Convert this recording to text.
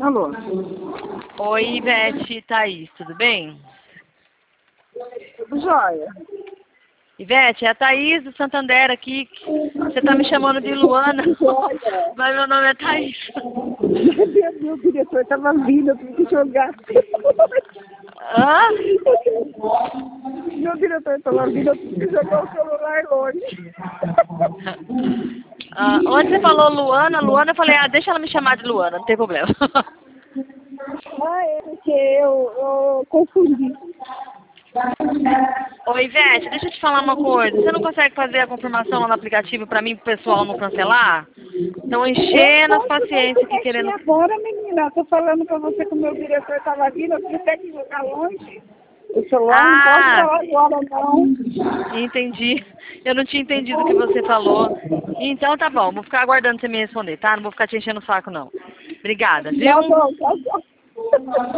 Alô? Oi, Ivete, Thaís, tudo bem? Tudo jóia. Ivete, é a Thaís do Santander aqui. Você tá me chamando de Luana, Jóia. mas meu nome é Thaís. Meu diretor estava vindo, eu tive que jogar. Hã? Meu diretor estava vindo, eu tive que jogar o celular longe. Onde você falou Luana, eu falei, deixa ela me chamar de Luana, não tem problema. Ah, é porque eu confundi. Oi, Ivete, deixa eu te falar uma coisa. Você não consegue fazer a confirmação lá no aplicativo pra mim, pro pessoal não cancelar? Estão Eu não enchendo as posso mais paciências aqui mexer querendo... agora, menina. Estou falando para você que o meu diretor estava vindo, eu tive até que jogar longe. O celular não posso Ah, falar agora, não. entendi. Eu não tinha entendido o que você falou. Então tá bom, vou ficar aguardando você me responder, tá? Não vou ficar te enchendo o saco, não. Obrigada, Tá viu? bom, tá bom.